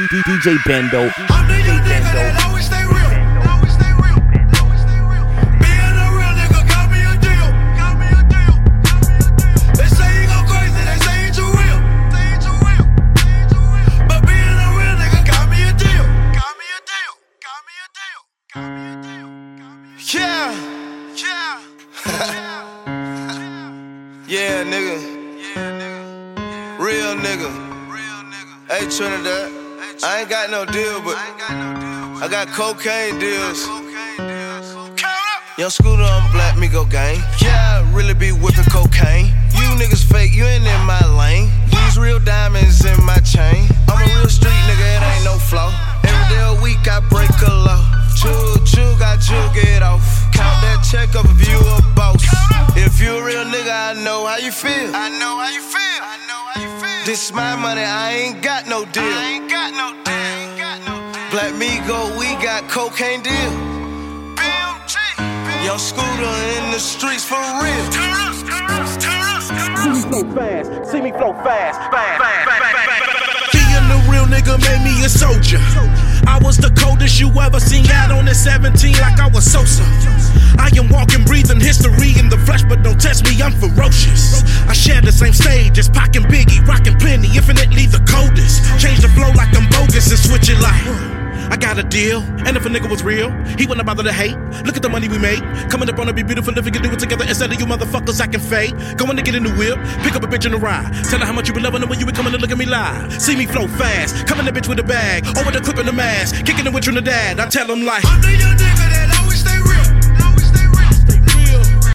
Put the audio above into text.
DJ Bendo. I'm the young nigga that always stay real. Being a real nigga got me a deal. They say he go crazy, they say he too real. But being a real nigga got me a deal. Yeah. Yeah, nigga. Real nigga. Hey, Trinidad. I ain't got no deal, but I got cocaine deals. Young Scooter on Black Migo gang. Yeah, I really be whipping cocaine. You niggas fake, you ain't in my lane. These real diamonds in my chain. I'm a real street nigga, it ain't no flaw. Every day a week I break a law. Chill, got you get off. Count that check up if you a boss. If you a real nigga, I know how you feel. This my money, I ain't got no deal. Black Migo, we got cocaine deal. Young Scooter in the streets for real. See me flow fast, see me flow fast. Being a real nigga made me a soldier. I was the coldest you ever seen out on the 17 like I was Sosa. I am walking, breathing history in the flesh, but don't test me, I'm ferocious. I share the same stage as Pac and Biggie, rockin' plenty, infinitely the coldest. Change the flow like I'm bogus and switch it like I got a deal, and if a nigga was real, he wouldn't bother to hate. Look at the money we made, coming up on it, be beautiful if we can do it together. Instead of you motherfuckers acting fake, going to get in the whip, pick up a bitch in the ride. Tell her how much you been loving her when you be coming to look at me live. See me flow fast, coming the bitch with a bag, or with a clip in the mask, kicking it with Trinidad. I tell them like, I'm the young nigga